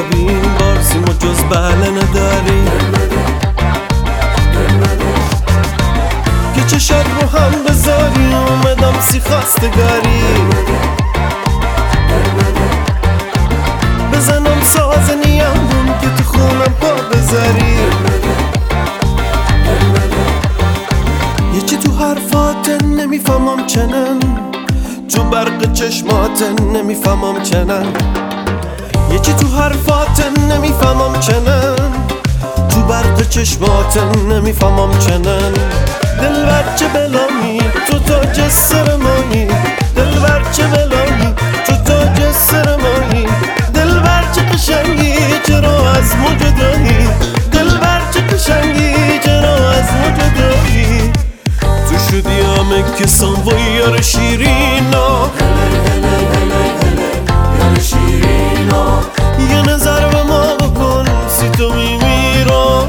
جوابی این بار سیم و جز بله نداری که چشات رو هم بذاری اومدم سی خواستگاری بزنم ساز نیمون که تو خونم پا بذاری یه چی تو حرفات نمیفهمم چنن تو برق چشمات نمیفهمم چنن یه چی تو حرفات نمیفهمم چنن تو برق چشمات نمیفهمم چنن دلبر چه بلایی تو تاج سر مایی دلبر چه بلایی تو تاج سر مایی دلبر چه قشنگی چرا از ما جدایی دلبر چه قشنگی چرا از ما جدایی تو شدی همه کسان و یار شیرینا یار شیرینا یه نظر به ما بکن سی تو میمیرم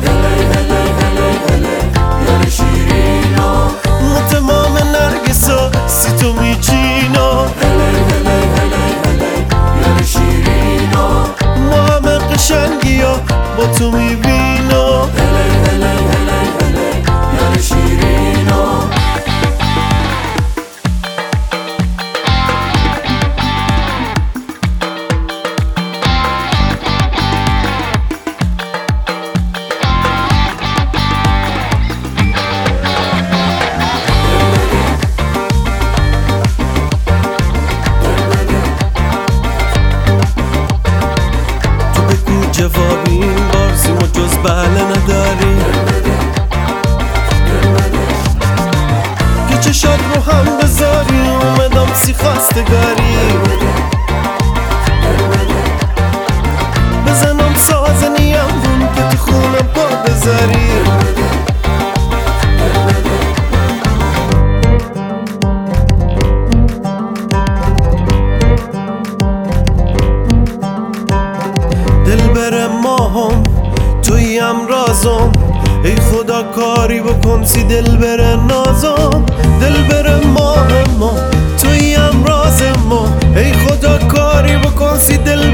یار شیرینا متمام نرگسا سی تو میچینا یار شیرینا ما همه قشنگی ها با تو میبینا یار شیرینا جوابی این بار سیم و جز بله نداری که چشات رو هم بذاری اومدم سی خواستگاری بزنم ساز نیمون که تو خونم پا بذاری دلبر ماهم تویم رازم ای خدا کاری بکن سی دلبر نازم دلبر ماهم تویم رازم ای خدا کاری بکن سی دلبر